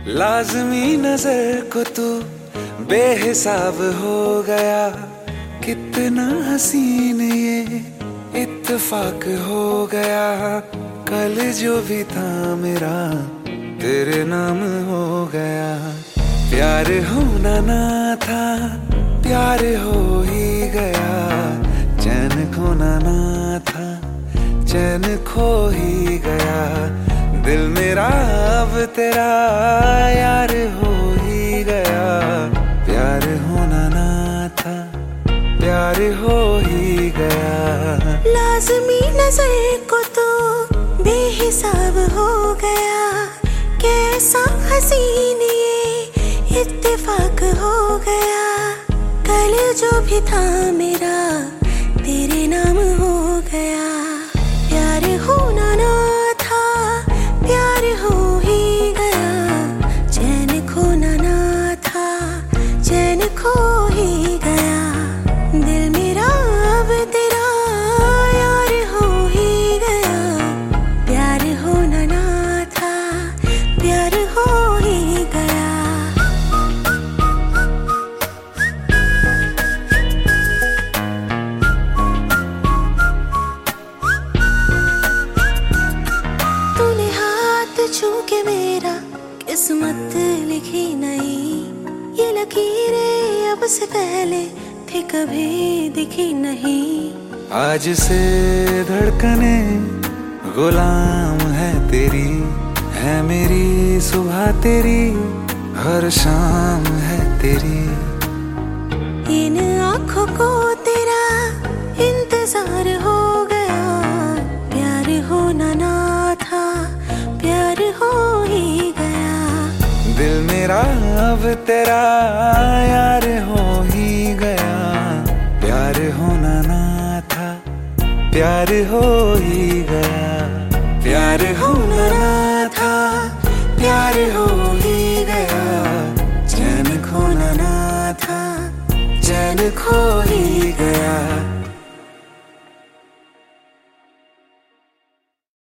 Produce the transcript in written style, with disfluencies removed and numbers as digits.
लाज़मी नजर को तू बेहिसाब हो गया। कितना हसीन ये इत्तेफाक हो गया। कल जो भी था मेरा तेरे नाम हो गया। प्यार होना ना था प्यार हो ही गया। चैन खोना ना था चैन खो ही गया। दिल मेरा अब तेरा यार हो ही गया। प्यार होना ना था प्यार हो ही गया। लाज़मी नजर को तो बेहिसाब हो गया। कैसा हसीन ये इत्तेफाक हो गया। कल जो भी था मेरा तेरे नाम हो गया। प्यार होना ना था प्यार हो ही गया। चैन खोना ना था चैन खो ही गया। दिल मेरा अब तेरा यार हो ही गया। प्यार होना ना था प्यार हो ही गया। तूने हाथ छू के मेरा किस्मत लिखी नहीं। ये लकीरें अब से पहले थी कभी दिखी नहीं। आज से धड़कने गुलाम है तेरी। है मेरी सुबह तेरी हर शाम है तेरी। इन आँखों को तेरा इंतजार हो गया। प्यार होना ना था प्यार हो ही गया। दिल मेरा अब तेरा यार हो ही गया। प्यार होना ना था प्यार हो ही गया। प्यार होना ना